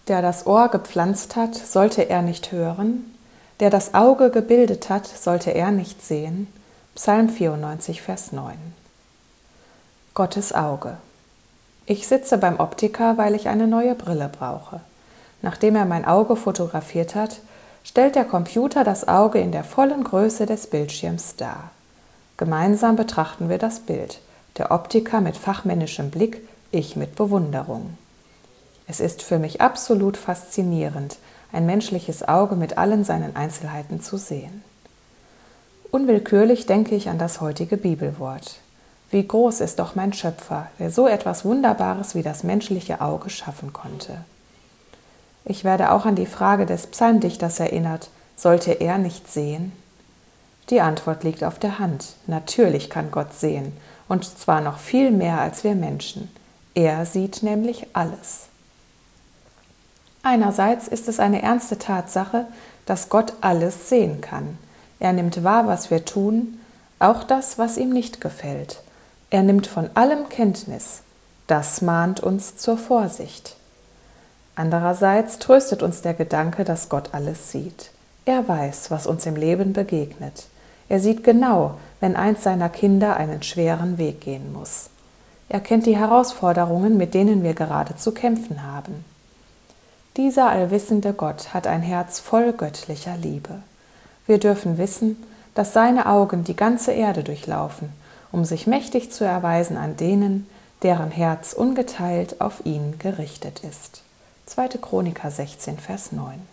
Der das Ohr gepflanzt hat, sollte er nicht hören? Der das Auge gebildet hat, sollte er nicht sehen? Psalm 94, Vers 9. Gottes Auge. Ich sitze beim Optiker, weil ich eine neue Brille brauche. Nachdem er mein Auge fotografiert hat, stellt der Computer das Auge in der vollen Größe des Bildschirms dar. Gemeinsam betrachten wir das Bild, der Optiker mit fachmännischem Blick, ich mit Bewunderung. Es ist für mich absolut faszinierend, ein menschliches Auge mit allen seinen Einzelheiten zu sehen. Unwillkürlich denke ich an das heutige Bibelwort. Wie groß ist doch mein Schöpfer, der so etwas Wunderbares wie das menschliche Auge schaffen konnte. Ich werde auch an die Frage des Psalmdichters erinnert, sollte er nicht sehen? Die Antwort liegt auf der Hand. Natürlich kann Gott sehen, und zwar noch viel mehr als wir Menschen. Er sieht nämlich alles. Einerseits ist es eine ernste Tatsache, dass Gott alles sehen kann. Er nimmt wahr, was wir tun, auch das, was ihm nicht gefällt. Er nimmt von allem Kenntnis. Das mahnt uns zur Vorsicht. Andererseits tröstet uns der Gedanke, dass Gott alles sieht. Er weiß, was uns im Leben begegnet. Er sieht genau, wenn eins seiner Kinder einen schweren Weg gehen muss. Er kennt die Herausforderungen, mit denen wir gerade zu kämpfen haben. Dieser allwissende Gott hat ein Herz voll göttlicher Liebe. Wir dürfen wissen, dass seine Augen die ganze Erde durchlaufen, um sich mächtig zu erweisen an denen, deren Herz ungeteilt auf ihn gerichtet ist. 2. Chroniker 16, Vers 9.